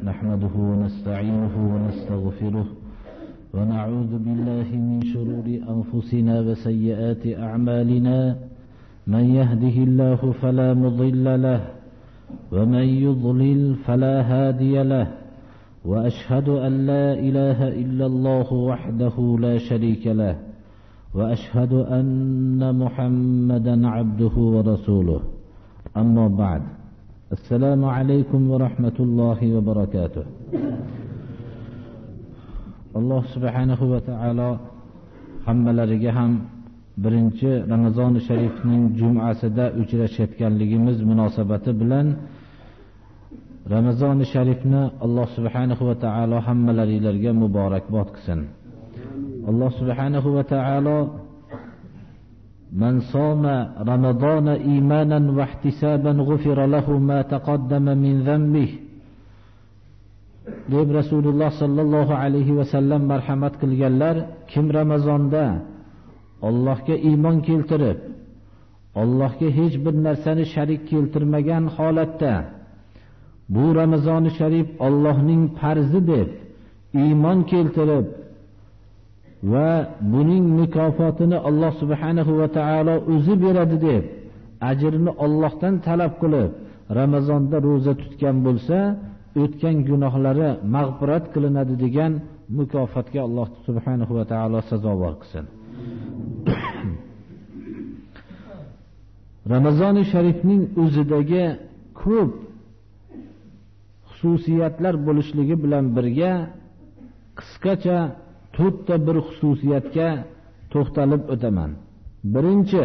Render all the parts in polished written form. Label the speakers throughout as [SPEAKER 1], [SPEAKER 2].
[SPEAKER 1] نحمده ونستعينه ونستغفره ونعوذ بالله من شرور أنفسنا وسيئات أعمالنا من يهده الله فلا مضل له ومن يضلل فلا هادي له وأشهد أن لا إله إلا الله وحده لا شريك له وأشهد أن محمدا عبده ورسوله أما بعد السلام عليكم ورحمة الله وبركاته. Allah subhanahu va taolo hammalariga ham birinchi Ramazon sharifning jum'asida uchrashayotganligimiz munosabati bilan Ramazon sharifni Allah subhanahu va taolo hammalaringizga muborakbod qilsin. Allah subhanahu va taolo من صام رمضان إيمانا واحتسابا غفر له ما تقدم من ذنبه deb Rasululloh sallallohu alayhi va sallam marhamat qilganlar. Kim Ramazonda Allohga iymon keltirib, Allohga hech bir narsani sharik keltirmagan holatda bu Ramazon sharif Allohning farzi deb iymon keltirib va buning mukofotini Alloh subhanahu va taolo o'zi beradi deb ajrini Allohdan talab qilib Ramazonda roza tutgan bo'lsa, o'tgan gunohlari mag'firat qilinadi degan mukofotga Alloh subhanahu va taolo sazovor qilsin. Ramazon sharifning o'zidagi ko'p xususiyatlar bo'lishligi bilan birga qisqacha to'rtta bir xususiyatga to'xtalib o'taman. Birinchi,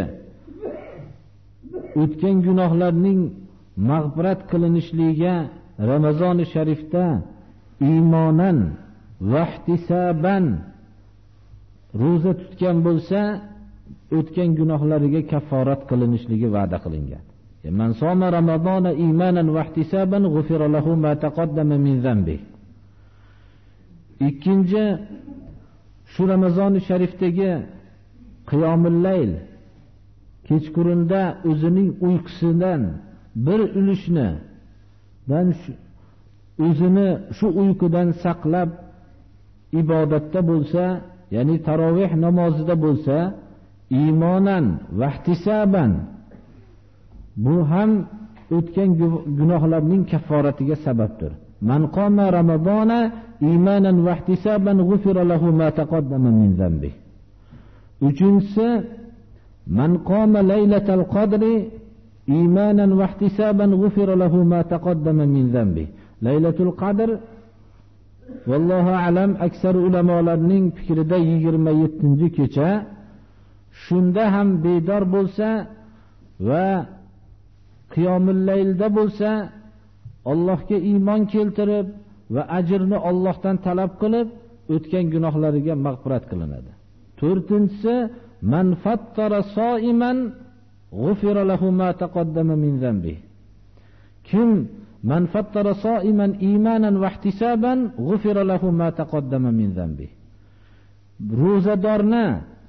[SPEAKER 1] o'tgan gunohlarning mag'firat qilinishligiga Ramazon sharifda iymonan va ihtisaban roza tutgan bo'lsa, o'tgan gunohlariga kafforat qilinishligi va'da qilingan. Man soma Ramazona imanan va ihtisaban g'ufira lahu ma taqaddama min zambi. Ikkinchi, shu Ramazon sharifdagi qiyomul layl, kechqurunda o'zining uyqusidan bir ulushni o'zini shu uyqudan saqlab ibodatda bo'lsa, ya'ni tarovih namozida bo'lsa, iymonan va ihtisaban, bu ham o'tgan gunohlarning kafforatiga sababdir. Man qama Ramazona imanan va ihtisaban g'ufira lahu ma taqaddama min zambi. Uchinchisi, man qama laylatal qadri imanan va ihtisaban g'ufira lahu ma taqaddama min zambi. Laylatul qadr vallohu alam aksar ulamolarning fikrida 27-kecha. Shunda ham bedor bo'lsa va qiyomul laylda bo'lsa, Allohga iymon keltirib va ajrni Allohdan talab qilib o'tgan gunohlariga mag'firat qilinadi. To'rtinchisi, man fattara soiman g'ufira lahu ma taqaddama min zambi. Kim man fattara soiman imanan va ihtisaban g'ufira lahu ma taqaddama min zambi. Ro'zadorni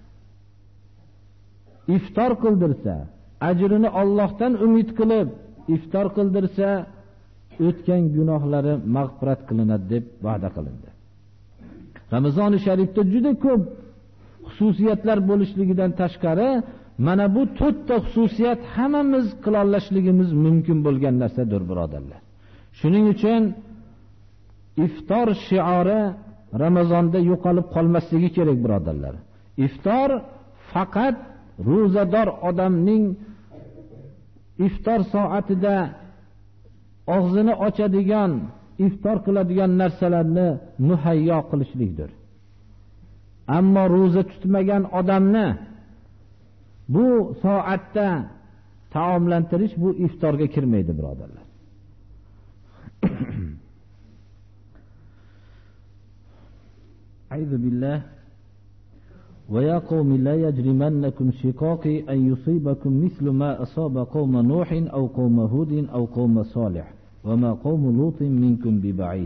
[SPEAKER 1] iftor qildirsa, ajrini Allohdan umid qilib iftor qildirsa, o'tgan gunohlari mag'firat qilinadi deb va'da qilindi. Ramazon sharifda juda ko'p xususiyatlar bo'lishligidan tashqari, mana bu to'rtta xususiyat hammamiz qila olishligimiz mumkin bo'lgan narsadir, birodarlar. Shuning uchun iftor shiori Ramazonda yo'qolib qolmasligi kerak, birodarlar. Iftor faqat ro'zador odamning iftor soatida og'zini ochadigan, iftor qiladigan narsalarni muhayyo qilishlikdir. Ammo roza tutmagan odamni bu soatda taomlantirish bu iftorga kirmaydi, birodarlar. A'udhu billah. Wa ya qawmi la yajrimannakum shiqaqi an yusibakum mithlu ma asaba qawma Nuhin aw qawma Hudin aw qawma Salih wa ma qawmu Lutin minkum biba'id.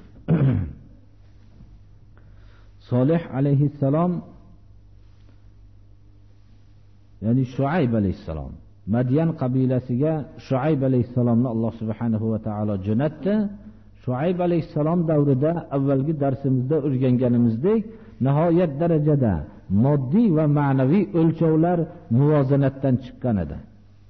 [SPEAKER 1] Salih alayhissalom, ya'ni Shuayb alayhissalom, Madyan qabilasiga Shuayb alayhissalomni Alloh subhanahu va taolo jo'natdi. Shuayb alayhissalom davrida avvalgi darsimizda o'rganganimizdek nihoyat darajada moddiy va ma'naviy o'lchovlar muvozanatdan chiqqan edi.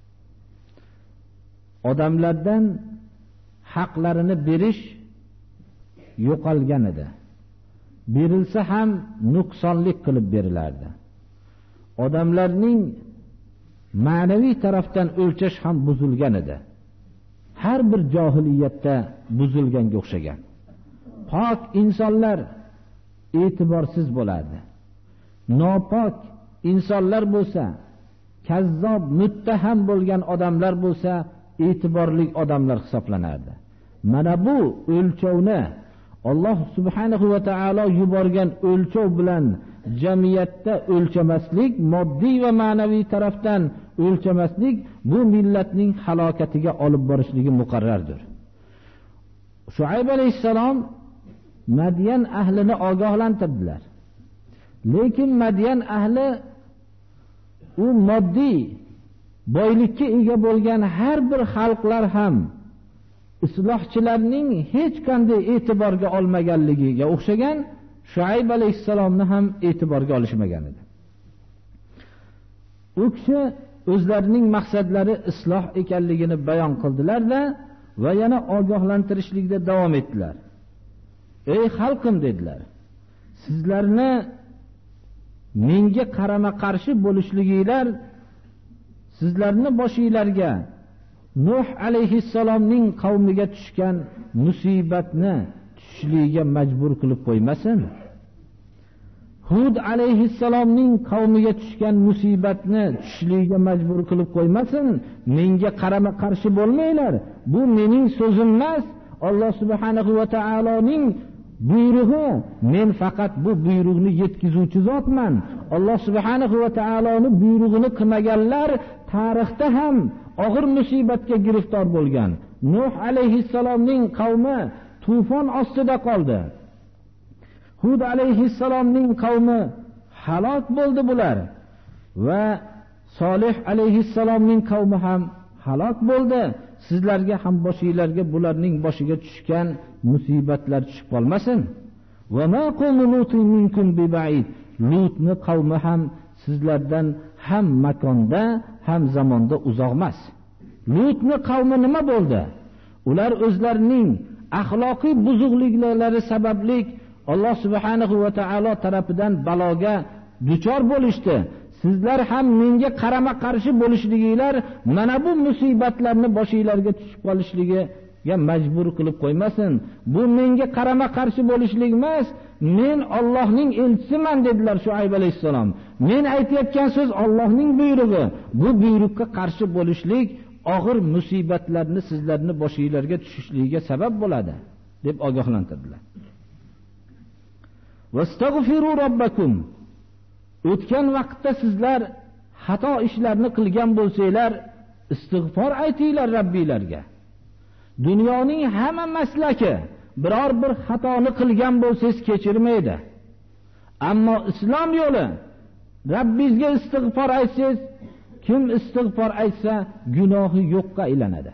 [SPEAKER 1] Odamlardan haqlarini berish yo'qolgan edi. Berilsa ham nuqsonlik qilib berilardi. Odamlarning ma'naviy tarafdan o'lchash ham buzilgan edi. Har bir johiliyatda buzilganga o'xshagan. Pok insonlar e'tiborsiz bo'lardi. Nopok insonlar bo'lsa, kazzob, muttaham bo'lgan odamlar bo'lsa, e'tiborli odamlar hisoblanardi. Mana bu o'lchovni Alloh subhanahu va taolo yuborgan o'lchov bilan jamiyatda o'lchamaslik, moddiy va ma'naviy tarafdan o'lchamaslik bu millatning halokatiga olib borishligi muqarrardir. Shuayb alayhissalom Madyan ahlini ogohlantirdilar. Lekin Madyan ahli u moddiy boylikka ega bo'lgan har bir xalqlar ham islohchilarning hech qanday e'tiborga olmaganligiga o'xshagan Shuayb alayhissalomni ham e'tiborga olishmagan edi. U kishi o'zlarining maqsadlari isloh ekanligini bayon qildilar-da va yana ogohlantirishlikda davom etdilar. Ey xalqim dedilar, sizlarni menga qarama qarshi bo'lishliginglar sizlarni boshinglarga Nuh alayhissalomning qavmiga tushgan musibatni tushishligiga majbur qilib qo'ymasin. Hud alayhissalomning qavmiga tushgan musibatni tushishligiga majbur qilib qo'ymasin. Menga qarama qarshi bo'lmanglar. Bu mening so'zim emas, Alloh subhanahu va taoloning buyrug'i. Men faqat bu buyruqni yetkazuvchi zotman. Alloh subhanahu va taoloning buyrug'ini qilmaganlar tarixda ham og'ir musibatga giriftor bo'lgan. Nuh alayhissalomning qavmi tufon ostida qoldi. Hud alayhissalomning qavmi halok bo'ldi bular va Solih alayhissalomning qavmi ham halok bo'ldi. Sizlarga ham boshinglarga bularning boshiga tushgan musibatlar tushib qolmasin. Va ma qawmun minkum biba'id. Lutni qavmi ham sizlardan ham makonda ham zamonda uzoq emas. Lutni qavmi nima bo'ldi? Ular o'zlarining axloqiy buzuqliklari sababli Alloh subhanahu va taolo tarafidan baloga duchor bo'lishdi. Sizlar ham menga qarama qarshi bo'lishliginglar mana bu musibatlarni boshinglarga tushib qolishligiga majbur qilib qo'ymasin. Bu menga qarama qarshi bo'lishlik emas, men Allohning elchisiman dedilar Shuayb alayhissalom. Men aytayotgan so'z Allohning buyrug'i. Bu buyruqqa qarshi bo'lishlik og'ir musibatlarni sizlarni boshinglarga tushishligiga sabab bo'ladi deb ogohlantirdilar. Vastagfiru robbakum. O'tgan vaqtda sizlar xato ishlarni qilgan bo'lsanglar, istig'for aytinglar Rabbinglarga. Dunyoning hamma maslaki biror bir xatoni qilgan bo'lsangiz kechirmaydi. Ammo islom yo'li Rabbingizga istig'for aytsangiz, kim istig'for aytsa gunohi yo'qqa aylanadi.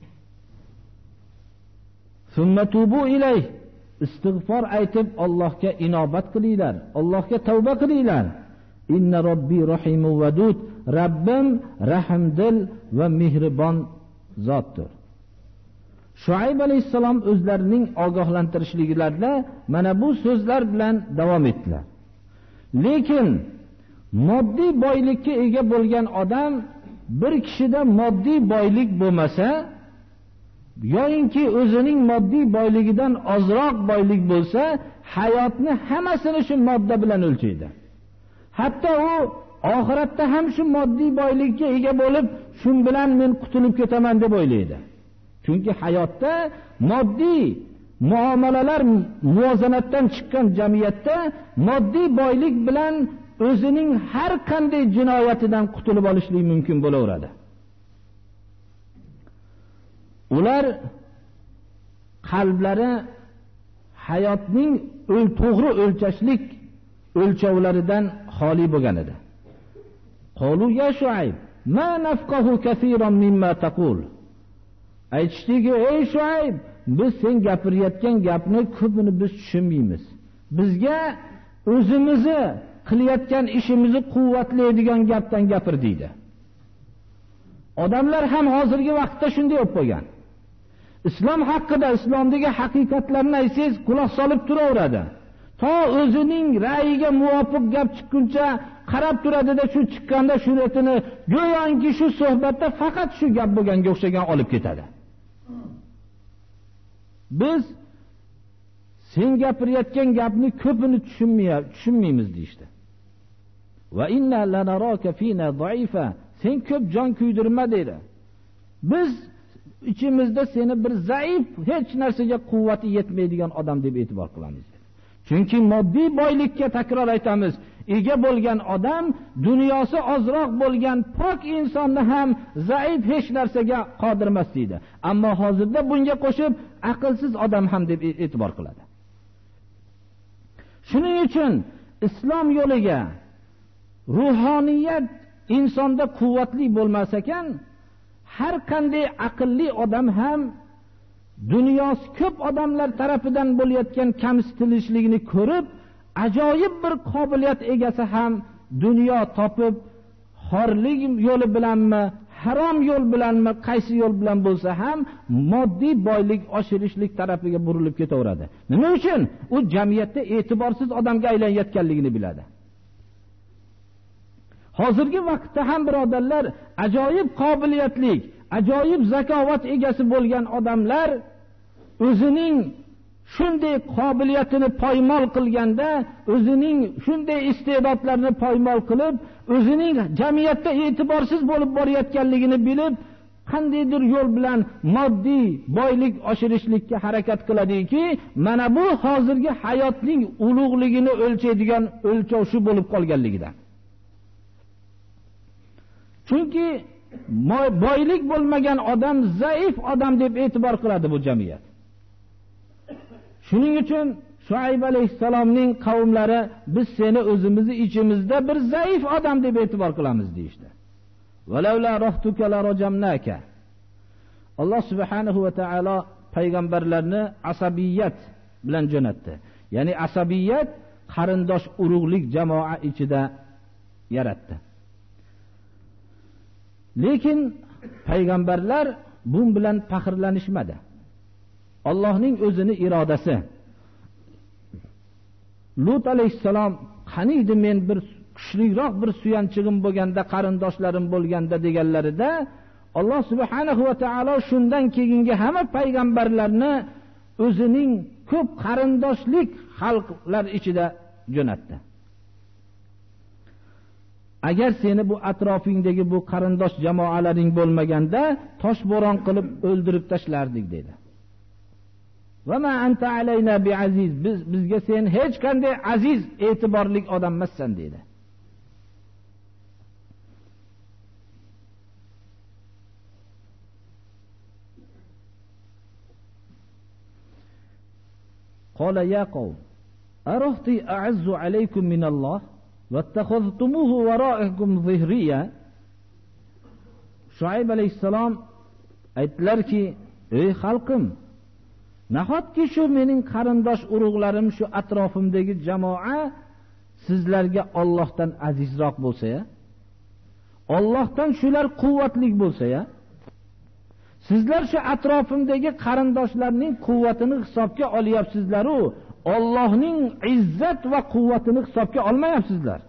[SPEAKER 1] Summa tubu ilayh. Istig'for aytib Allohga inobat qilinglar, Allohga tavba qilinglar. Inna robbi rahimun vadud. Rabbim rahimdil va mehribon zotdir. Shuayb alayhissalom o'zlarining ogohlantirishliklarida mana bu so'zlar bilan davom etdilar. Lekin moddiy boylikka ega bo'lgan odam bir kishida moddiy boylik bo'lmasa, yoyinki o'zining moddiy boyligidan ozroq boylik bo'lsa, hayotni hammasini shu modda bilan o'lchaydi. Hatto u oxiratda ham shu moddiy boylikka ega bo'lib, shun bilan men qutulib ketaman deb o'ylaydi. Chunki hayotda moddiy muomalalar muvozanatdan chiqqan jamiyatda moddiy boylik bilan o'zining har qanday jinoyatidan qutulib olishlik mumkin bo'laveradi. Ular qalblari hayotning to'g'ri o'lchashlik o'lchovlaridan xoli bo'lgan edi. Qolu ya Shuayb, ma nafqahu kaseeran mimma taqul. Aytishdiki, ey Shuayb, biz sen gapirayotgan gapni ko'pini biz tushunmaymiz. Bizga o'zimizni qilayotgan ishimizni quvvatlaydigan gapdan gapir deydi. Odamlar ham hozirgi vaqtda shunday bo'lib qolgan. Islom haqida, islomdagi haqiqatlarni aytsangiz quloq solib turaveradi. To o'zining ra'yiga muvofiq gap chiqquncha qarab turadida, shu chiqqanda suratini go'yoki shu suhbatda faqat shu gap bo'lganga o'xshagan olib ketadi. Biz sen gapirayotgan gapni ko'pini tushunmaymiz deydi. Va inna lanaraka fina dha'ifa. Sen ko'p jon kuydirma dedi. Biz ichimizda seni bir zaif, hech narsaga quvvati yetmaydigan odam deb e'tibor qilamiz. Chunki moddiy boylikka, takror aytamiz, ega bo'lgan odam dunyosi ozroq bo'lgan pok insonni ham zaif, hech narsaga qodir emas deydi. Ammo hozirda bunga qo'shib aqlsiz odam ham deb e'tibor qiladi. Shuning uchun islom yo'liga ruhoniyat insonda quvvatli bo'lmas ekan, har qanday aqlli odam ham dunyosi ko'p odamlar tarafidan bo'layotgan kamsitilishlikni ko'rib, ajoyib bir qobiliyat egasi ham dunyo topib, xorlik yo'li bilanmi, harom yo'l bilanmi, qaysi yo'l bilan bo'lsa ham moddiy boylik oshirishlik tarafiga burilib ketaveradi. Nima uchun? U jamiyatda e'tiborsiz odamga aylanayotganligini biladi. Hozirgi vaqtda ham birodarlar, ajoyib qobiliyatli, ajoyib zakovat egasi bo'lgan odamlar o'zining shunday qobiliyatini poymol qilganda, o'zining shunday iste'dodlarini poymol qilib, o'zining jamiyatda e'tiborsiz bo'lib borayotganligini bilib, qandaydir yo'l bilan moddiy boylik oshirishlikka harakat qiladiki, mana bu hozirgi hayotning ulug'ligini o'lchaydigan o'lchov shu bo'lib qolganligidan. Chunki boylik bo'lmagan odam zaif odam deb e'tibor qiladi bu jamiyat. Shuning uchun Shuayb alayhisalomning qavmlari biz seni o'zimizni ichimizda bir zaif odam deb e'tibor qilamiz deydi. Valavla rahtuka la rajamnaka. Alloh subhanahu va taolo payg'ambarlarni asabiyat bilan jo'natdi. Ya'ni asabiyat qarindosh urug'lik jamoa ichida yaratdi. Lekin payg'ambarlar bu bilan faxrlanishmadi. Allohning o'zini irodasi. Lut alayhissalom qaniydi men bir kuchliroq bir suyanchig'im bo'lganda, qarindoshlarim bo'lganda deganlarida Alloh subhanahu va taolo shundan keyingi hamma payg'ambarlarni o'zining ko'p qarindoshlik xalqlar ichida jo'natdi. Agar seni bu atrofingdagi bu qarindosh jamoalaring bo'lmaganda toshbo'ron qilib o'ldirib tashlardik dedi. Va ma anta alayna biaziz, bizga sen hech qanday aziz, e'tiborli odam emassan dedi. Qala ya qawm arahti a'azzu alaykum min Allah vattakhadhtumuhu wara'akum zihriya. Shuayb alayhissalom aytdilarki, ey xalqim, nahotki shu mening qarindosh urug'larim, shu atrofimdagi jamoa sizlarga Allohdan azizroq bo'lsa-ya, Allohdan shular quvvatli bo'lsa-ya, sizlar shu atrofimdagi qarindoshlarning quvvatini hisobga olyapsizlar-u, Allohning izzat va quvvatini hisobga olmayapsizlar.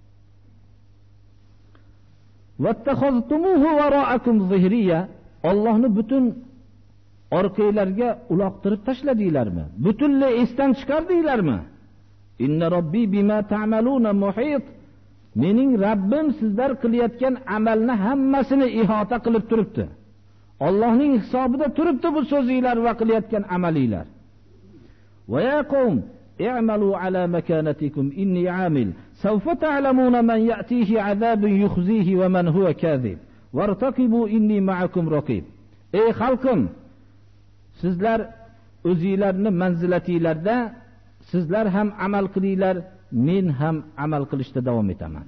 [SPEAKER 1] Vattakhaztumuhu wara'akum zihriya. Allohni butun orqanglarga uloqtirib tashladinglarmi? Butunlay esdan chiqardinglarmi? Inna robbi bima ta'maluna muhit. Mening Rabbim sizlar qilayotgan amalni hammasini ihota qilib turibdi. Allohning hisobida turibdi bu so'zinglar va qilayotgan amalinglar. Va ya qawm i'malu ala makanatikum inni 'amil sawfa ta'lamuna man ya'tihi 'adabun yukhzihi wa man huwa kadhib wartaqibu inni ma'akum raqib. Ey xalqim, sizlar o'zingizlarni manzilatingizlarda sizlar ham amal qilinglar, men ham amal qilishda davom etaman.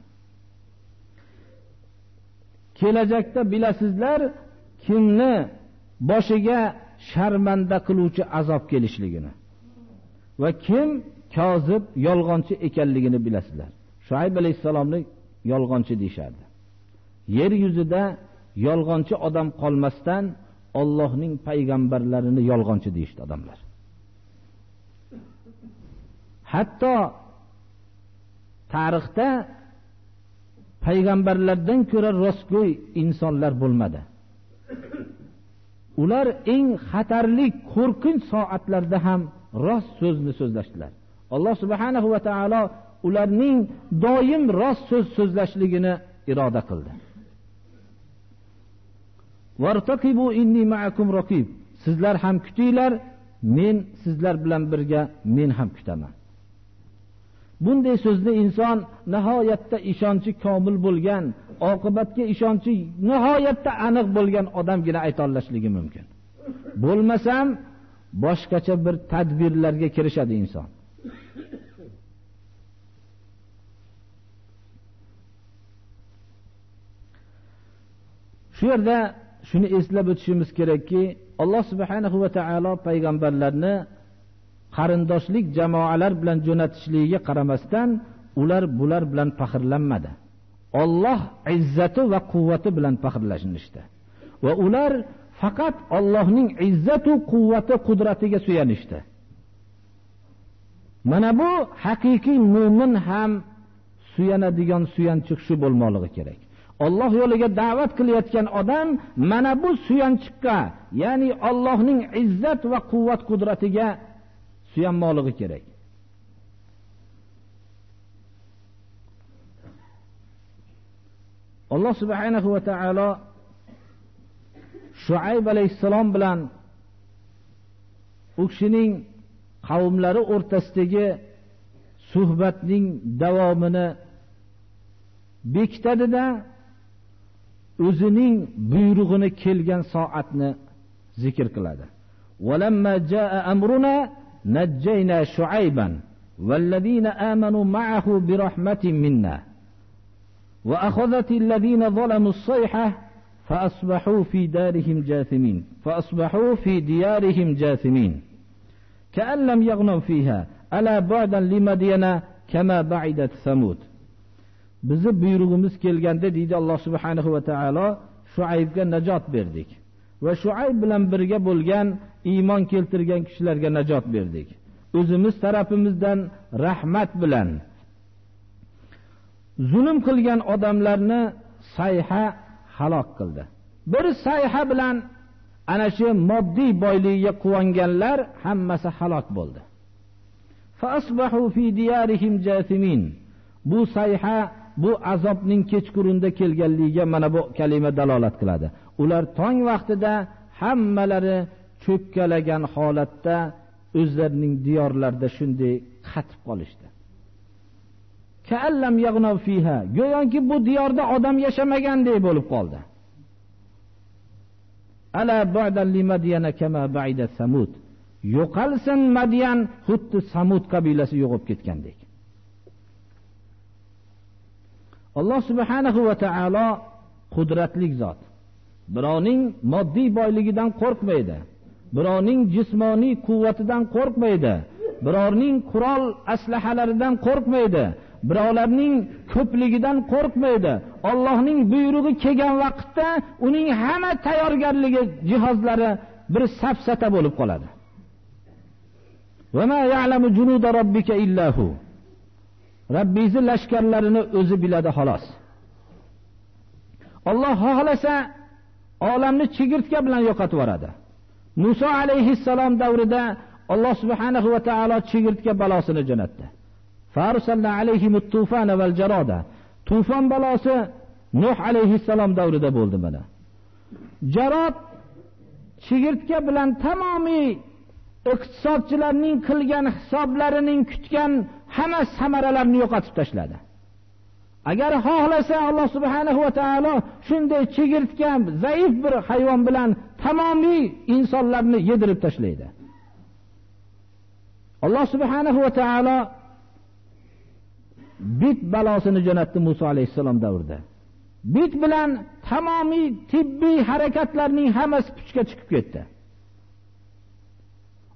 [SPEAKER 1] Kelajakda bilasizlar, kimni boshiga sharmanda qiluvchi azob kelishligini va kim kozib yolg'onchi ekanligini bilasizlar. Shuayb alayhisalomni yolg'onchi deyishardi. Yer yuzida yolg'onchi odam qolmasdan Allohning payg'ambarlarini yolg'onchi deyishdi odamlar. Hatto tarixda payg'ambarlardan ko'ra rostgo'y insonlar bo'lmadi. Ular eng xatarli, qo'rqinch soatlarda ham rost so'zni so'zlashdilar. Alloh subhanahu va taolo ularning doim rost so'z so'zlashligini iroda qildi. Vartaqibu inni ma'akum raqib. Sizlar ham kutinglar, men sizlar bilan birga men ham kutaman. Bunday so'zni inson nihoyatda ishonchi komil bo'lgan, oqibatga ishonchi nihoyatda aniq bo'lgan odamgina ayta olashligi mumkin. Bo'lmasam boshqacha bir tadbirlarga kirishadi inson. Shu yerda shuni eslab o'tishimiz kerakki, Alloh subhanahu va taolo payg'ambarlarni qarindoshlik jamoalar bilan jo'natishligiga qaramasdan bular bilan faxrlanmadi. Alloh izzati va quvvati bilan faxrlanishdi. Va ular faqat Allohning izzatu quvvati qudratiga suyanishdi. Mana bu haqiqiy mu'min ham suyanadigan suyanchiq shu bo'lmoqligi kerak. Alloh yo'liga da'vat qilayotgan odam mana bu suyanchiqqa, ya'ni Allohning izzat va quvvat qudratiga suyanmoqligi kerak. Alloh subhanahu va taolo Shuayb alayhissalom bilan u kishining qavmlari o'rtasidagi suhbatning davomini bekitadida o'zining buyrug'ini kelgan soatni zikr qiladi. Walamma jaa amruna najjayna Shuayban wallazina amanu ma'ahu birahmatin minna wa akhadhat alladhina zalamu as-sayhah فأصبحوا في دارهم جاثمين فأصبحوا في ديارهم جاثمين كأن لم يغنوا فيها ألا بعدا لمدين كما بعدت ثمود. Bizi buyrug'imiz kelganda deydi Alloh subhanahu va taolo, Shuaybga najot berdik va Shuayb bilan birga bo'lgan iymon keltirgan kishilarga najot berdik. O'zimiz tarafimizdan rahmat bilan zulm qilgan odamlarni sayha halok qildi. Bir sayha bilan ana shu moddiy boyligiga quvonganlar hammasi halok bo'ldi. Fa asbahu fi diyarihim jathimin. Bu sayha, bu azobning kechqurunda kelganligiga mana bu kalima dalolat qiladi. Ular tong vaqtida hammalari cho'kkalagan holatda o'zlarining diyorlarida shunday qatib qolishdi. Ka'allam yaghnaw fiha. Go'yoki bu diyorda odam yashamagandek bo'lib qoldi. Ala ba'dan limadyana kama ba'ida samud. Yo'qalsin Madyan xuddi Samud qabilasi yo'qib ketgandek. Alloh subhanahu va taolo qudratli zot. Birovning moddiy boyligidan qo'rqmaydi. Birovning jismoniy quvvatidan qo'rqmaydi. Birovning qurol aslahalaridan qo'rqmaydi. Birovlarning ko'pligidan qo'rqmaydi. Allohning buyrug'i kelgan vaqtda uning hamma tayyorgarligi, jihozlari bir safsata bo'lib qoladi. Va ma ya'lamu junuda robbika illa hu. Rabbingiz lashkarlarini o'zi biladi xolos. Alloh xohlasa olamni chigirtka bilan yo'qotib yuboradi. Musa alayhissalom davrida Alloh subhanahu va taolo chigirtka balosini jo'natdi. Farsalna alayhim at-tufana wal jarada. Tufon balosi Nuh alayhissalom davrida bo'ldi mana. Jarod chigirtka bilan tamomiy iqtisodchilarning qilgan hisoblarining kutgan hamma samaralarini yo'qotib tashladi. Agar xohlasa Alloh subhanahu va taolo shunday chigirtka, zaif bir hayvon bilan tamomiy insonlarni yedirib tashlaydi. Alloh subhanahu va taolo bit balosini jo'natdi Musa alayhissalom davrida. Bit bilan tamomiy tibbiy harakatlarning hammasi puchga chiqib ketdi.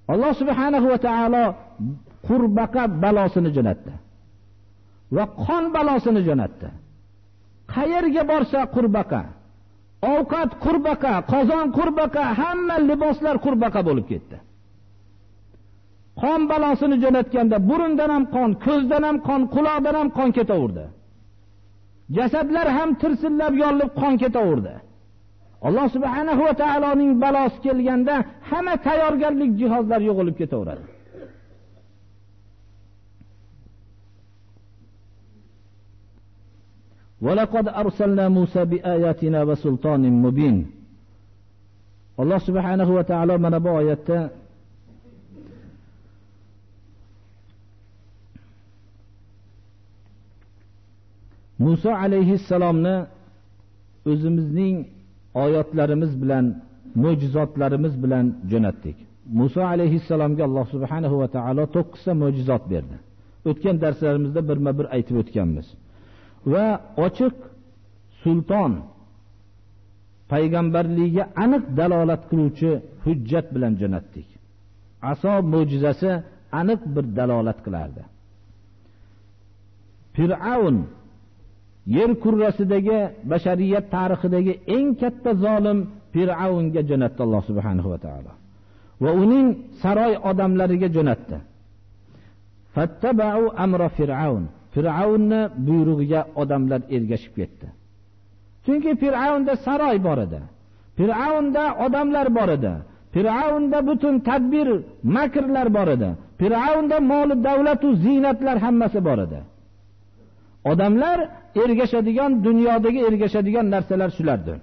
[SPEAKER 1] Alloh subhanahu va taolo qurbaqa balosini jo'natdi va qon balosini jo'natdi. Qayerga borsa qurbaqa, ovqat qurbaqa, qozon qurbaqa, hamma liboslar qurbaqa bo'lib ketdi. Qon balosini jo'natganda burundan ham qon, ko'zdan ham qon, quloqdan ham qon ketaverdi. Jasadlar ham tirsillab yorilib qon ketaverdi. Alloh subhanahu va taoloning balosi kelganda hamma tayyorgarlik jihozlar yo'qolib ketaveradi. وَلَقَدْ أَرْسَلْنَا مُوسَى بِآيَاتِنَا وَسُلْطَانٍ مُبِينٍ. Alloh subhanahu va taolo mana bu oyatda Musa alayhissalomni o'zimizning oyatlarimiz bilan, mo'jizotlarimiz bilan jo'natdik. Musa alayhissalomga Alloh subhanahu va taolo 9 ta mo'jizot berdi. O'tgan darslarimizda birma-bir aytib o'tganmiz. Va ochiq sulton payg'ambarligiga aniq dalolat qiluvchi hujjat bilan jo'natdik. Aso mo'jizasi aniq bir dalolat qilardi. Fir'avn yer kurrasidagi bashariyat tarixidagi eng katta zolim Fir'avnga jo'natdi Alloh subhanahu va taolo. Va uning saroy odamlariga jo'natdi. Fattaba'u amra Fir'avn. Fir'avnni buyrug'iga odamlar ergashib ketdi. Chunki Fir'avnda saroy bor edi. Fir'avnda odamlar bor edi. Fir'avnda butun tadbir, makrlar bor edi. Fir'avnda mol, davlat va ziynatlar hammasi bor edi. Odamlar ergashadigan, dunyodagi ergashadigan narsalar shulardir.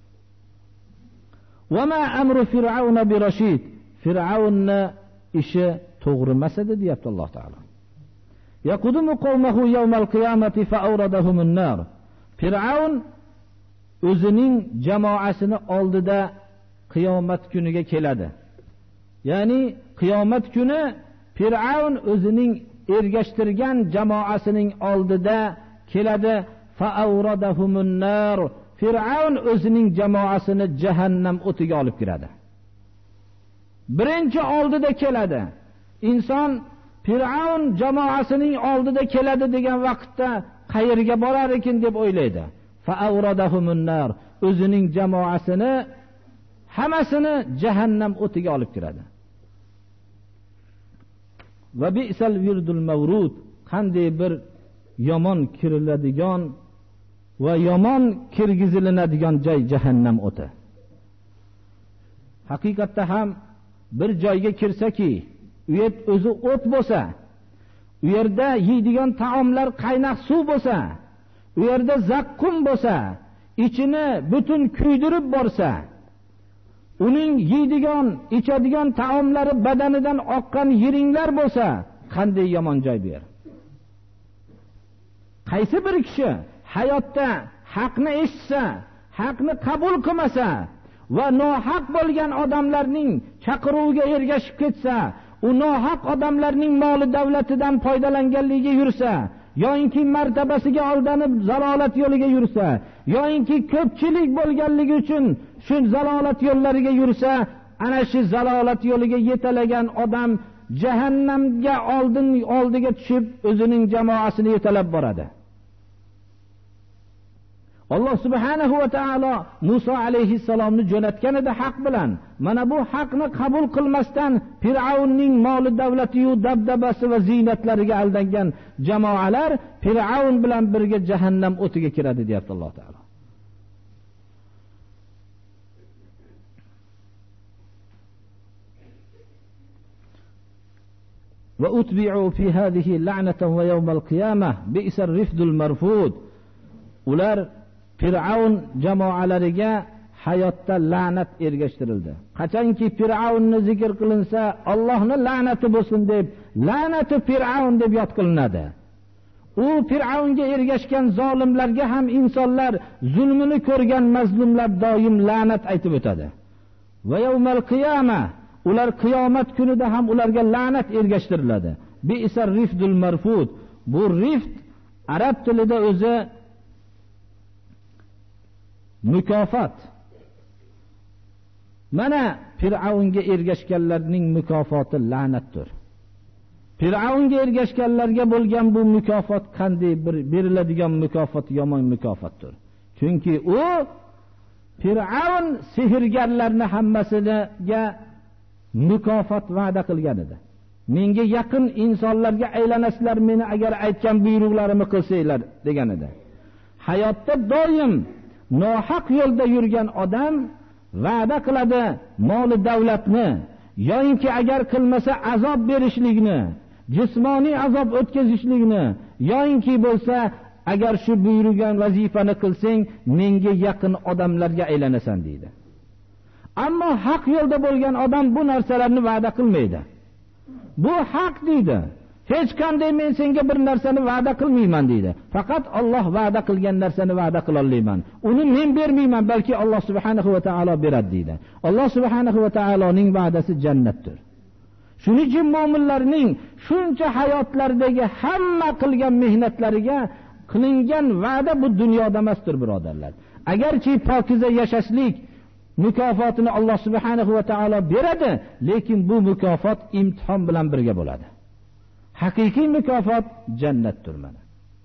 [SPEAKER 1] Va ma amru fir'auna bi rashid. Fir'avnni ishi to'g'ri emas edi, deyapti Alloh taolo. Yaqudumu qawmahu yawmal qiyamati fa awradahum an-nar. Fir'avn o'zining jamoasini oldida qiyomat kuniga keladi. Ya'ni qiyomat kuni Fir'avn o'zining ergashtirgan jamoasining oldida keladi. Fa awradahum an-nar. Fir'avn o'zining jamoasini jahannam o'tiga olib kiradi. Birinchi oldida keladi. Inson Fir'avn jamoasining oldida keladi degan vaqtda qayerga borar ekan deb o'ylaydi. Fa awradahum an-nar. O'zining jamoasini hammasini jahannam o'tiga olib kiradi. Va bi'sal virdul mawrud. Qanday bir yomon kiriladigan va yomon kirgizilinadigan joy jahannam o'ti. Haqiqatda ham bir joyga kirsaki, u yer o'zi o't bo'lsa, u yerda yeydigan taomlar qaynoq suv bo'lsa, u yerda zaqqum bo'lsa, ichini butun kuydirib borsa, uning yeydigan, ichadigan taomlari badanidan oqqan yiringlar bo'lsa, qanday yomon joy bu yer. Qaysi bir kishi hayotda haqni eshitsa, haqni qabul qilmasa va nohaq bo'lgan odamlarning chaqiruviga ergashib ketsa, u nohaq odamlarning moli davlatidan foydalanganligiga yursa, yoinki martabasiga aldanib zalolat yo'liga yursa, yoinki ko'pchilik bo'lganligi uchun shu zalolat yo'llariga yursa, ana shu zalolat yo'liga yetalagan odam jahannamga oldiga tushib o'zining jamoasini yetalab boradi. Alloh subhanahu va taolo Musa alayhissalomni jo'natgan edi haq bilan. Mana bu haqni qabul qilmasdan Fir'avnning moli, davlati, dabdabasi va ziynatlariga aldangan jamoalar Fir'avn bilan birga jahannam o'tiga kiradi, deyapti Alloh taolo. Va utbi'u fi hadhihi la'natan wa yawm al-qiyamah bi'sar rifdul marfud. Ular Fir'avn jamoalariga hayotda la'nat ergashtirildi. Qachonki Fir'avnni zikr qilinsa, Allohning la'nati bo'lsin deb, la'nati Fir'avn deb yod qilinadi. U Fir'avnga ergashgan zolimlarga ham insonlar, zulmini ko'rgan mazlumlar doim la'nat aytib o'tadi. Va yawmal qiyamah, ular qiyomat kunida ham ularga la'nat ergashtiriladi. Bi'sar rifdul marfud. Bu rift arab tilida o'zi Mana Fir'avnga ergashganlarning mukofoti la'natdir. Fir'avnga ergashganlarga bo'lgan bu mukofot qanday bir beriladigan mukofot yomon mukofotdir. Chunki u Fir'avn sehrgarlarni hammasiga mukofot va'da qilgan edi. Menga yaqin insonlarga aylanasizlar, meni agar aytgan buyruqlarimni qilsanglar degan edi. Hayotda doim nohaq yo'lda yurgan odam va'da qiladi moli davlatni, yoinki agar qilmasa azob berishlikni, jismoniy azob o'tkazishlikni, yoinki bo'lsa agar shu buyurgan vazifani qilsang menga yaqin odamlarga aylanasan deydi. Ammo haq yo'lda bo'lgan odam bu narsalarni va'da qilmaydi. Bu haq deydi. Hech qanday men senga bir narsani va'da qilmayman deydi. Faqat Alloh va'da qilgan narsani va'da qila olmayman. Uni men bermayman, balki Alloh subhanahu va taolo beradi deydi. Alloh subhanahu va taoloning va'dasi jannatdir. Shuning uchun mu'minlarning shuncha hayotlaridagi hamma qilgan mehnatlariga qilingan va'da bu dunyoda emasdir, birodarlar. Agarchi pokiza yashashlik mukofotini Alloh subhanahu va taolo beradi, lekin bu mukofot imtihon bilan birga bo'ladi. Haqiqiy mukofot jannatdir mana.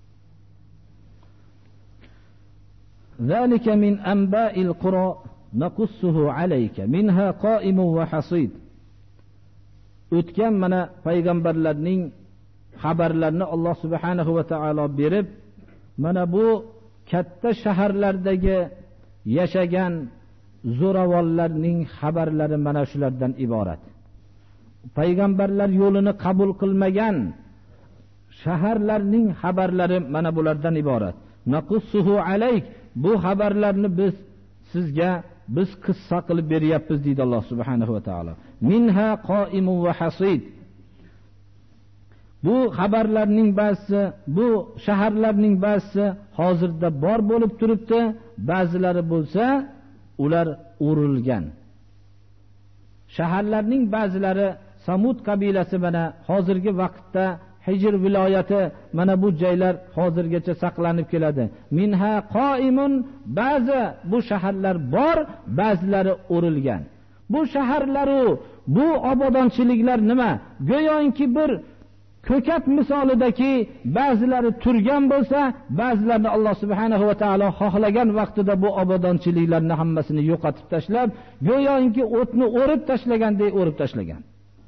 [SPEAKER 1] Zalika min anba'il qura naqussuhu alayka minha qa'imun wa hasid. O'tgan mana payg'ambarlarning xabarlarini Alloh subhanahu va taolo berib, mana bu katta shaharlardagi yashagan zo'ravonlarning xabarlari mana shulardan iborat. Payg'ambarlar yo'lini qabul qilmagan shaharlarning xabarlari mana bulardan iborat. Naqussuhu alayk, bu xabarlarni biz sizga qissa qilib beryapmiz deydi Alloh subhanahu va taolo. Minha qa'imun va hasid. Bu xabarlarning ba'zisi, bu shaharlarning ba'zisi hozirda bor bo'lib turibdi, ba'zilari bo'lsa ular urilgan. Shaharlarning ba'zilari Samud qabilasi mana hozirgi vaqtda Hijr viloyati mana bu joylar hozirgacha saqlanib keladi. Minha qa'imun, ba'zi bu shaharlar bor, ba'zilari urilgan. Bu shaharlaru bu obodonchiliklar nima? Go'yoki bir ko'kat misolidagi ba'zilari turgan bo'lsa, ba'zilarini Alloh subhanahu va taolo xohlagan vaqtida bu obodonchiliklarni hammasini yo'qotib tashlab, go'yoki o'tni o'rib tashlaganday o'rib tashlagan.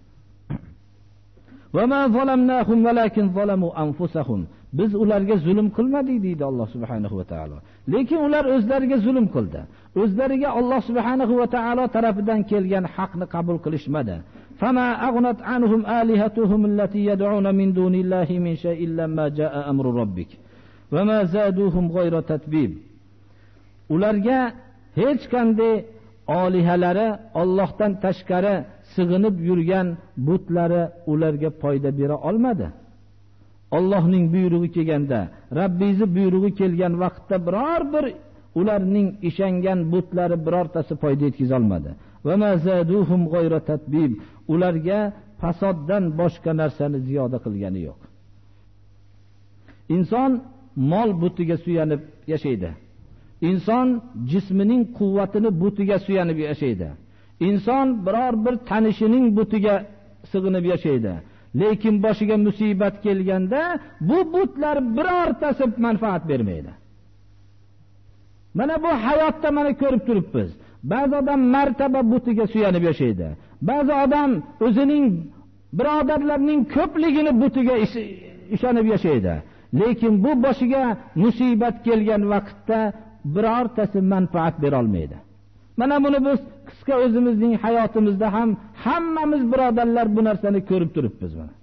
[SPEAKER 1] Va ma zalamnahum walakin zalamu anfusahum. Biz ularga zulm qilmadik deydi Alloh subhanahu va taolo. Lekin ular o'zlariga zulm qildi. O'zlariga Alloh subhanahu va taolo tarafidan kelgan haqni qabul qilishmadi. Fama aghnat anhum alihatuhum allati yad'una min dunillahi min shay'in lamma jaa amru rabbik. Va ma zaduhum ghayra tatbib. Ularga hech qanday olihalari, Allohdan tashqari sig'inib yurgan butlari ularga foyda bera olmadi. Allohning buyrug'i kelganda, Rabbingiz buyrug'i kelgan vaqtda biror bir ularning ishongan butlari birortasi foyda yetkiza olmadi. Va ma zaduhum ghayra tatbib. Ularga fasoddan boshqa narsani ziyoda qilgani yo'q. Inson mol butiga suyanib yashaydi. Inson jismining quvvatini butiga suyanib yashaydi. Inson biror bir tanishining butiga sig'inib yashaydi. Lekin boshiga musibat kelganda bu butlar birortasi manfaat bermaydi. Mana bu hayotda mana ko'rib turibmiz. Ba'zi odam martaba butiga suyanib yashaydi. Ba'zi odam o'zining birodarlarning ko'pligini butiga ishonib yashaydi. Lekin bu boshiga musibat kelgan vaqtda birortasi manfaat bera olmaydi. Mana buni biz qisqa o'zimizning hayotimizda ham hammamiz birodarlar bu narsani ko'rib turibmiz mana.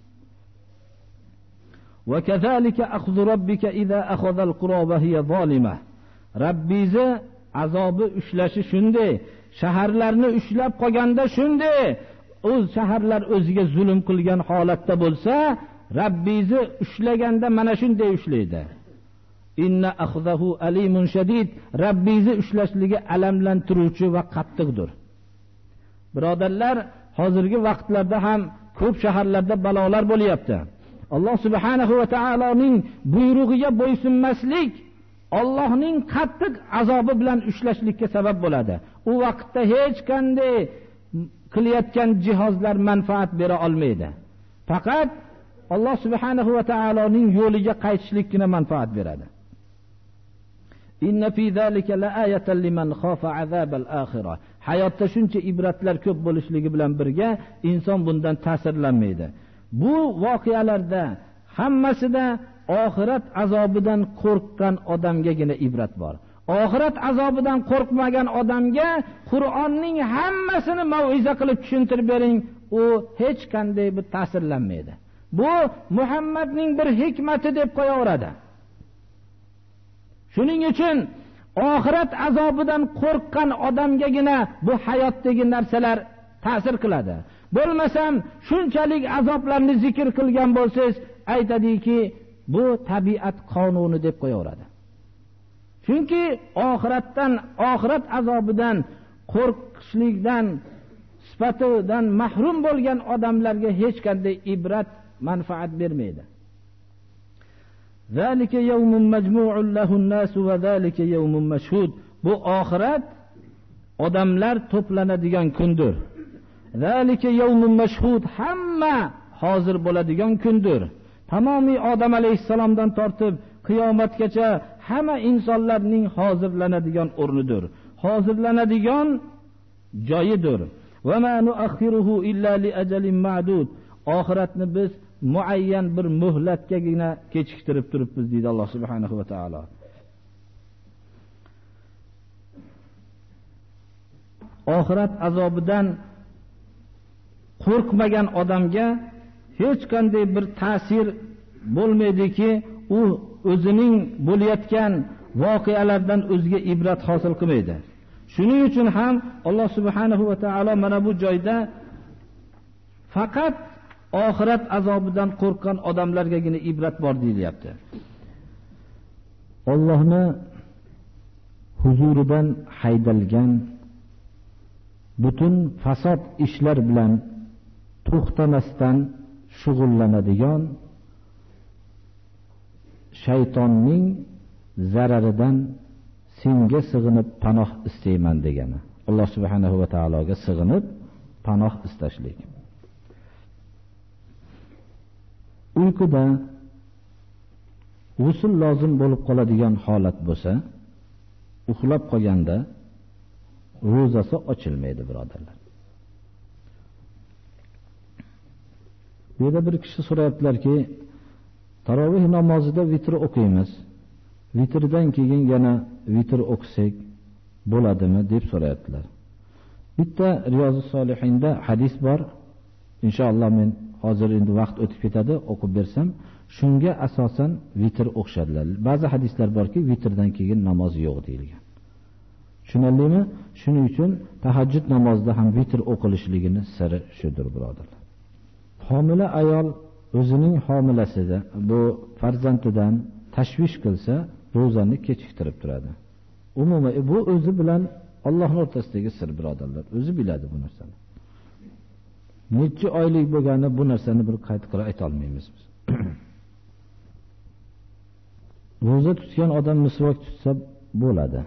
[SPEAKER 1] Va kazalika akhzu robbika iza akhadhal qura va hiya zalima. Rabbiz azobi ushlashi shunday, shaharlarni ushlab qolganda shunday, o'z shaharlar o'ziga zulm qilgan holatda bo'lsa, Rabbiz ushlaganda mana shunday ushlaydi. Inna akhzahu alimun shadid. Rabbiz ushlashligi alamlantiruvchi va qattiqdir. Birodarlar, hozirgi vaqtlarda ham ko'p shaharlarda balolar bo'lyapti. Alloh subhanahu va taoloning buyrug'iga bo'ysunmaslik Allohning qattiq azobi bilan ushlashlikka sabab bo'ladi. u vaqtda hech qanday qilayotgan jihozlar manfaat bera olmaydi. Faqat Alloh subhanahu va taoloning yo'liga qaytishlikgina manfaat beradi. Inna fi zalika laayatan liman khafa azabal axirah. Hayotda shuncha ibratlar ko'p bo'lishligi bilan birga inson bundan ta'sirlanmaydi. Bu voqealarda hammasida oxirat azobidan qo'rqqan odamgagina ibrat bor. Oxirat azobidan qo'rqmagan odamga Qur'onning hammasini mau'iza qilib tushuntirib bering, u hech qanday bir ta'sirlanmaydi. Bu Muhammadning bir hikmati deb qo'yaveradi. Shuning uchun oxirat azobidan qo'rqqan odamgagina bu hayotdagi narsalar ta'sir qiladi. Bo'lmasam shunchalik azoblarni zikr qilgan bo'lsangiz, aytadiki, bu tabiat qonuni deb qo'yaveradi. Chunki oxirat azobidan qo'rqishlikdan, sifatidan mahrum bo'lgan odamlarga hech qanday ibrat, manfaat bermaydi. Zalika yawmun majmu'un lahun nas va zalika yawmun mashhud. Bu oxirat odamlar to'planadigan kundir. Zalika yawmun mashhud, hamma hozir bo'ladigan kundir. Tamomiy Odam alayhissalomdan tortib qiyomatgacha hamma insonlarning hozirlanadigan o'rnidir. Hozirlanadigan joyidir. Va ma nu'akhiruhu illa li ajalin ma'dud. Oxiratni biz muayyan bir muhlatgagina kechiktirib turibmiz deydi Alloh subhanahu va taolo. Oxirat azobidan qo'rqmagan odamga hech qanday bir ta'sir bo'lmaydiki, u o'zining bo'layotgan voqealardan o'ziga ibrat hosil qilmaydi. Shuning uchun ham Alloh subhanahu va taolo mana bu joyda faqat oxirat azobidan qo'rqqan odamlargagina ibrat bor deyilyapti. Allohni huzuridan haydalgan, butun fasod ishlar bilan to'xtamasdan shug'ullanadigan shaytonning zararidan senga sig'inib panoh istayman degani. Alloh subhanahu va taologa sig'inib panoh istashlik. Uyquda g'usl lozim bo'lib qoladigan holat bo'lsa, uxlab qolganda ro'zasi ochilmaydi, birodarlar. Bu yerda bir kishi so'rayaptilarki, tarovih namozida vitr o'qiymiz. Vitrdan keyin yana vitr o'qisak bo'ladimi deb so'rayaptilar. Bitta Riyozus Solihinda hadis bor. Inshaalloh men hozir endi vaqt o'tib ketadi, o'qib bersam, shunga asosan vitr o'qishadilar. Ba'zi hadislar borki, vitrdan keyin namoz yo'q deyilgan. Tushunarlimi? Shuning uchun tahajjud namozida ham vitr o'qilishligini siri shudir, birodarlar. Homila ayol o'zining homilasida bu farzandidan tashvish qilsa, ro'zani kechiktirib turadi. Umuman bu o'zi bilan Allohning o'rtasidagi sir, birodarlar. O'zi biladi bu narsani. Necha oylik bo'lgani bu narsani bir qayd qilib ayta olmaymiz biz. Ro'za tutgan odam misvok tutsa bo'ladi.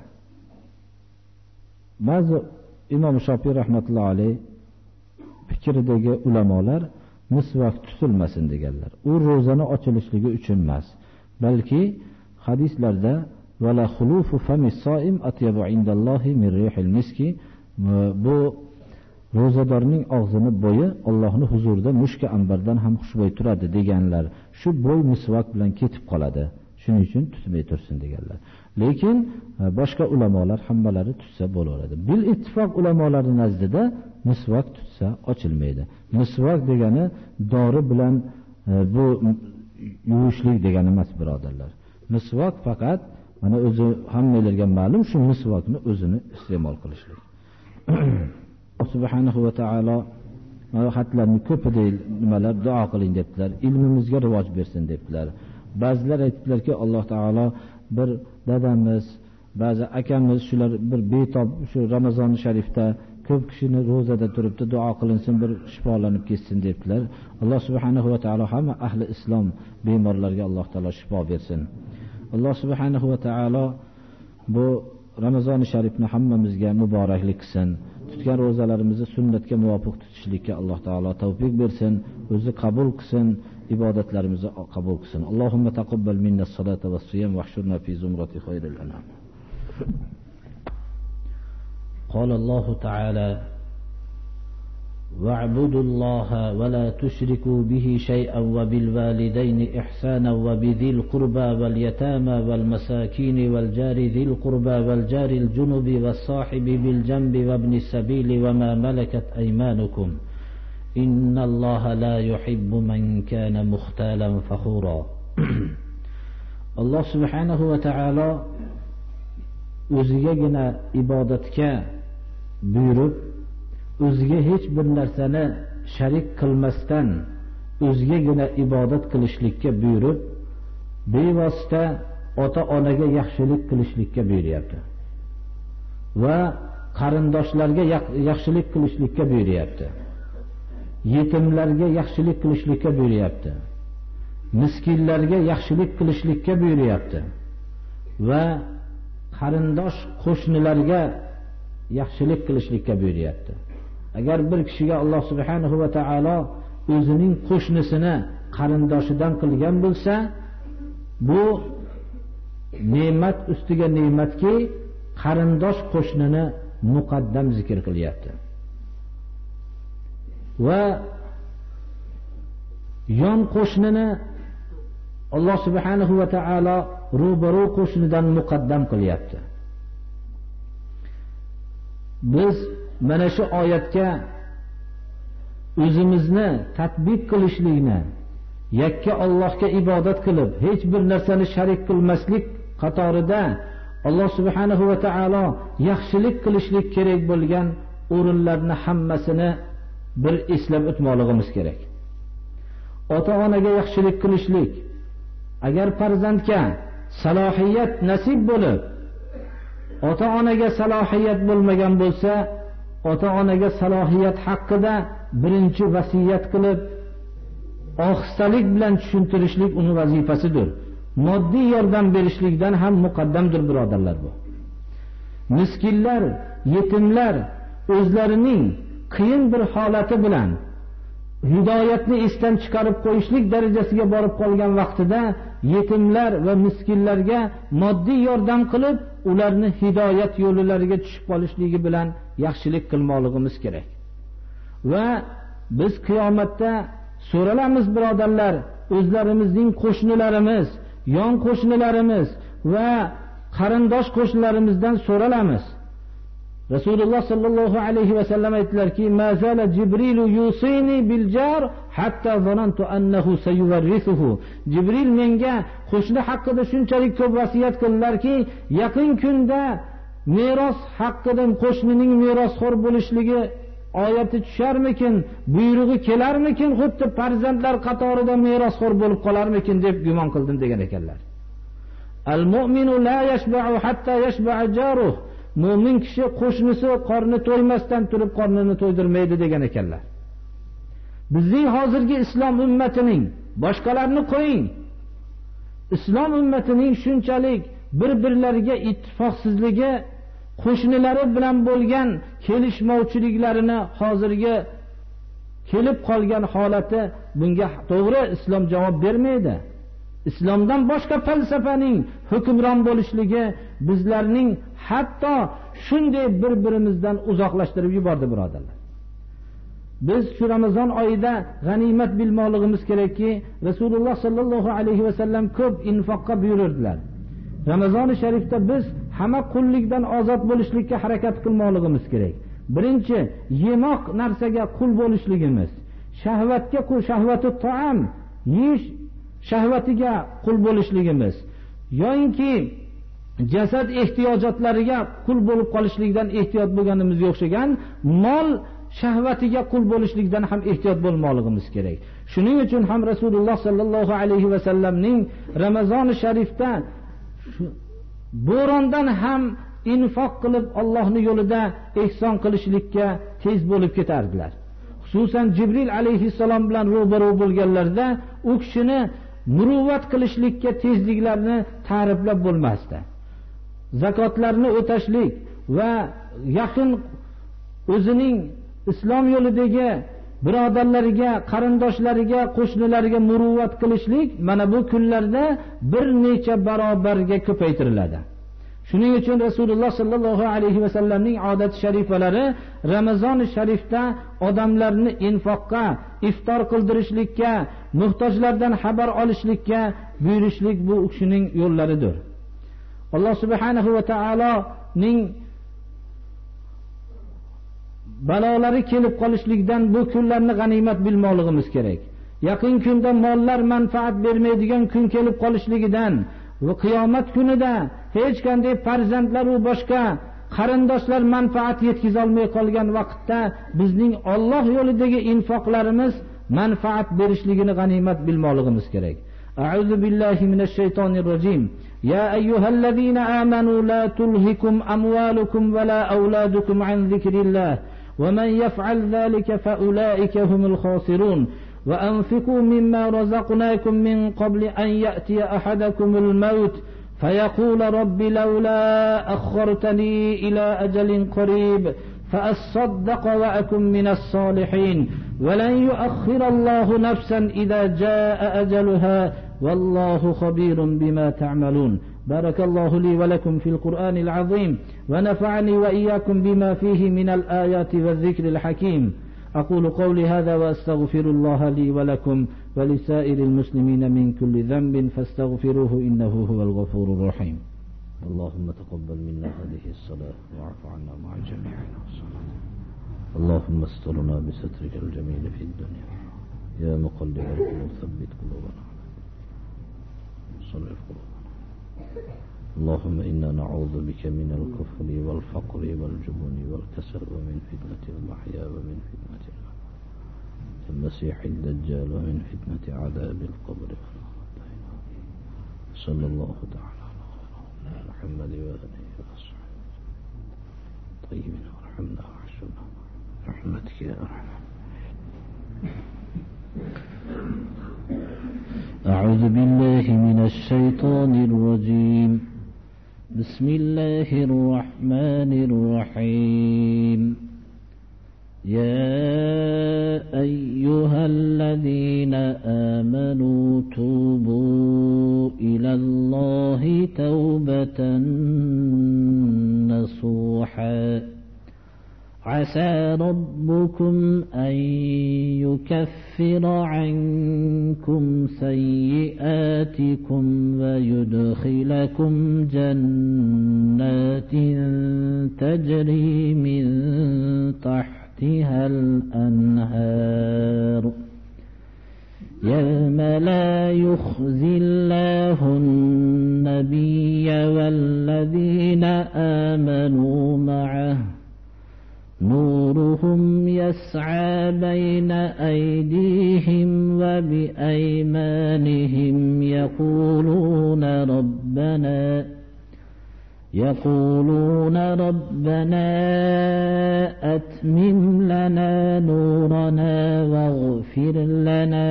[SPEAKER 1] Ba'zi Imom Shofiy rahmatullohi alayh fikridagi ulamolar misvok tutilmasin deganlar. U ro'zani ochilishligi uchun emas, balki hadislarda wala khulufu famis soim atyabu indallohi min rihil miski, bu ro'zadorning og'zini bo'yi Allohning huzurida mushka ambardan ham xushbo'y turadi deganlar. Shu bo'y misvok bilan ketib qoladi. Shuning uchun tutmay tursin deganlar. Lekin boshqa ulamolar hammalari tutsa bo'laveradi. Bil ittifoq ulamolarning nazdida misvok tutsa ochilmaydi. Misvok degani dori bilan bu yuvishlik degani emas, birodarlar. Misvok faqat mana o'zi hammalarga ma'lum, shu misvokni o'zini iste'mol qilishlik. Subhanahu va taolo xatlarni ko'pida nimalar duo qiling debdilar, ilmimizga rivoj bersin debdilar. Ba'zilar aytdilarki, Alloh taolo bir dadamiz, ba'zi akamiz shular bir betob shu Ramazon sharifda ko'p kishini ro'zada turibdi, duo qilinsin, bir shifolanib ketsin debdilar. Alloh subhanahu va taolo hamma ahli islom bemorlarga Alloh taolo shifo bersin. Alloh subhanahu va taolo bu Ramazon sharifni hammamizga muboraklik qilsin. Tutgan ro'zalarimizni sunnatga muvofiq tutishlikka Alloh taolo tavfiq bersin, o'zi qabul qilsin, ibodatlarimizni qabul qilsin. Allohumma taqabbal minna as-salata was-siyam wahshurna fi zumrati khairil anam. Qala Alloh ta'ala: واعبدوا الله ولا تشركوا به شيئا وبالوالدين إحسانا وبذي القربى واليتامى والمساكين والجار ذي القربى والجار الجنب والصاحب بالجنب وابن السبيل وما ملكت أيمانكم إن الله لا يحب من كان مختالا فخورا. الله سبحانه وتعالى o'zigagina ibodatga buyurib, o'ziga hech bir narsani sharik qilmasdan o'zigagina ibodat qilishlikka buyurib, bevosita ota-onaga yaxshilik qilishlikka buyuryapti va qarindoshlarga yaxshilik qilishlikka buyuryapti. Yetimlarga yaxshilik qilishlikka buyuryapti. Miskinlarga yaxshilik qilishlikka buyuryapti va qarindosh qo'shnilarga yaxshilik qilishlikka buyuryapti. Agar bir kishiga Alloh subhanahu va taolo o'zining qo'shnisini qarindoshidan qilgan bo'lsa, bu ne'mat ustiga ne'matki, qarindosh qo'shnini muqaddam zikr qilyapti. Va yon qo'shnini Alloh subhanahu va taolo ro'baro qo'shnidan muqaddam qilyapti. Biz mana shu oyatga o'zimizni tatbiq qilishlikni, yakka Allohga ibodat qilib, hech bir narsani sharik qilmaslik qatorida Alloh subhanahu va taolo yaxshilik qilishlik kerak bo'lgan o'rinlarni hammasini bir eslab o'tmoqligimiz kerak. Ota-onaga yaxshilik qilishlik, agar farzandga salohiyat nasib bo'lib, ota-onaga salohiyat bo'lmagan bo'lsa, ota-onaga salohiyat haqida birinchi vasiyat qilib, ohistalik bilan tushuntirishlik uning vazifasidir. Moddiy yordam berishlikdan ham muqaddamdir, birodarlar bu. Miskinlar, yetimlar o'zlarining qiyin bir holati bilan hidoyatni esdan chiqarib qo'yishlik darajasiga borib qolgan vaqtida yetimlar va miskinlarga moddiy yordam qilib, ularni hidoyat yo'llariga tushib qolishligi bilan yaxshilik qilmoqligimiz kerak. Va biz qiyomatda so'ralamiz, birodarlar, o'zlarimizning qo'shnilarimiz, yon qo'shnilarimiz va qarindosh qo'shnilarimizdan so'ralamiz. Rasululloh sallallohu alayhi va sallam aytdilarki: "Mazala Jibrilu yusini bil jar hatta zanantu annahu sayuwarrithuhu." Jibril menga qo'shni haqida shunchalik ko'p vasiyat qildilarki, yaqin kunda meros haqidan qo'shnining merosxo'r bo'lishligi oyati tusharmikin, buyrug'i kelarmikin, xuddi farzandlar qatorida merosxo'r bo'lib qolarmikin deb gumon qildim degan ekanlar. Al-mu'minu la yashba'u hatta yashba'a jaruh. Mo'min kishi qo'shnisi qorni to'ymasdan turib qornini to'ydirmaydi degan ekanlar. Bizning hozirgi islom ummatining, boshqalarni qo'ying, islom ummatining shunchalik bir-birlariga ittifoqsizligi, qo'shnilari bilan bo'lgan kelishmovchiliklarini hozirgi kelib qolgan holati, bunga to'g'ri islom javob bermaydi. Islomdan boshqa falsafaning hukmron bo'lishligi bizlarning hatto shunday bir-birimizdan uzoqlashtirib yubordi, birodarlar. Biz shu Ramazon oyida g'animat bilmoqligimiz kerakki, Rasululloh sallallohu alayhi va sallam ko'p infoqqa buyurdilar. Ramazon-i sharifda biz hamma qullikdan ozod bo'lishlikka harakat qilmoqligimiz kerak. Birinchi, yemoq narsaga qul bo'lishligimiz, shahvatga qul, shahvatu taam, yeyish shahvatiga qul bo'lishligimiz, yoinki jasad ehtiyojotlariga qul bo'lib qolishlikdan ehtiyot bo'lganimiz o'xshagan mol shahvatiga qul bo'lishlikdan ham ehtiyot bo'lmoqligimiz kerak. Shuning uchun ham Rasululloh sallallohu alayhi va sallamning Ramazon-i sharifda bo'rondan ham infoq qilib Allohning yo'lida ehson qilishlikka tez bo'lib ketardilar. Xususan Jibril alayhissalom bilan ro'baro bo'lganlarda u kishini muruvvat qilishlikka tezliklarini ta'riflab bo'lmasdi. zakotlarni o'tashlik va yaqin o'zining islom yo'lidagi birodarlariga, qarindoshlariga, qo'shnilariga muruvvat qilishlik mana bu kunlarda bir necha barobarga ko'paytiriladi. Shuning uchun Rasululloh sallallohu alayhi va sallamning odat sharifalari Ramazon sharifda odamlarni infoqqa, iftor qildirishlikka, muhtojlardan xabar olishlikka buyurishlik bu kishining yo'llaridir. Alloh subhanahu va taoloning balolari kelib qolishlikdan bu kunlarni g'animat bilmoqligimiz kerak. Yaqin kunda mollar manfaat bermaydigan kun kelib qolishligidan va qiyomat kunida hech qanday farzandlar va boshqa qarindoshlar manfaat yetkiza olmay qolgan vaqtda bizning Alloh yo'lidagi infoqlarimiz manfaat berishligini g'animat bilmoqligimiz kerak. A'udhu billahi minash shaytonir rojim. Ya ayyuhallazina amanu la tulhikum amwalukum wa la auladukum an zikrillah wa man yaf'al dhalika fa ulaika humul khasirun. وأنفقوا مما رزقناكم من قبل أن يأتي أحدكم الموت فيقول رب لولا أخرتني إلى أجل قريب فأصدق وأكن من الصالحين ولن يؤخر الله نفسا إذا جاء أجلها والله خبير بما تعملون. بارك الله لي ولكم في القرآن العظيم ونفعني وإياكم بما فيه من الآيات والذكر الحكيم. أقول قولي هذا وأستغفر الله لي ولكم ولسائر المسلمين من كل ذنب فاستغفروه إنه هو الغفور الرحيم. اللهم تقبل منا هذه الصلاة واعف عنا مع جميعنا الصلاة. اللهم استرنا بسترك الجميل في الدنيا يا مقلب القلوب ثبت قلوبنا صرف قلوبنا. اللهم إنا نعوذ بك من الكفر والفقر والجبن والكسل ومن فتنة المحيا ومن فتنة المسيح الدجال ومن فتنة عذاب القبر. صلى الله تعالى على محمد وآله وصحبه طيبين وارحمنا وعشرنا رحمتك يا أرحم. أعوذ بالله من الشيطان الرجيم. بسم الله الرحمن الرحيم. يا أيها الذين آمنوا توبوا إلى الله توبة نصوحا عسى ربكم أن يكفر عنكم سيئاتكم ويدخلكم جنات تجري من تحتها الأنهار يوم لا يخزي الله النبي والذين آمنوا معه نورهم يسعى بين أيديهم وبأيمانهم يقولون ربنا أتمم لنا نورنا واغفر لنا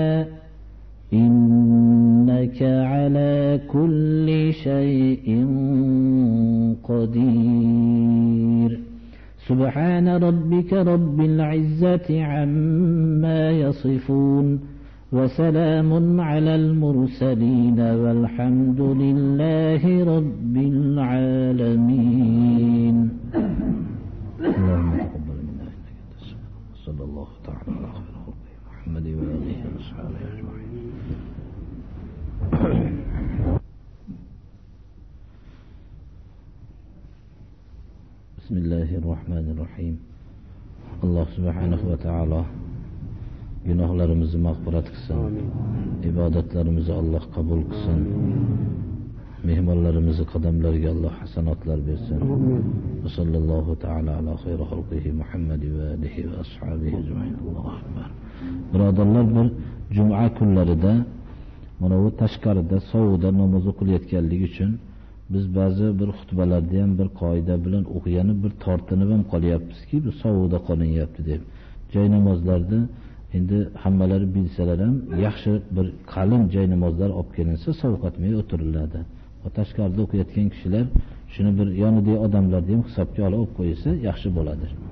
[SPEAKER 1] إنك على كل شيء قدير. سبحان ربك رب العزة عما يصفون وسلام على المرسلين والحمد لله رب العالمين. اللهم تقبل منا إنك أنت السميع. صلى الله تعالى على خير خلقه محمد وآله وأصحابه أجمعين. بسم الله الرحمن الرحيم. الله سبحانه وتعالى günahlarımızı mağfiret kılsın. İbadetlerimizi Allah kabul kılsın. Mihmallarımızı kademlerine Allah hasenatlar versin. Ve sallallahu teala ala hayri halqihi Muhammed ve alihi ve ashabihi ecmaîn. Allahu ekber. Birodarlar, bir cuma kunlarida mana bu tashqarida sovuqda namoz o'qilayotganligi uchun biz ba'zi bir xutbalarda ham bir qoida bilan o'qiganib bir tortinib ham qolyapmizki, bu sovuqda qolinyapti deb. Joy namozlarda endi hammalari bilsalar ham yaxshi bir qalin joy namozlar olib kelinsa sovqatmay o'tiriladi. tashqarida o'qiyotgan kishilar shuni bir yonidagi odamlarni ham hisobga olib qo'ysa yaxshi bo'ladi.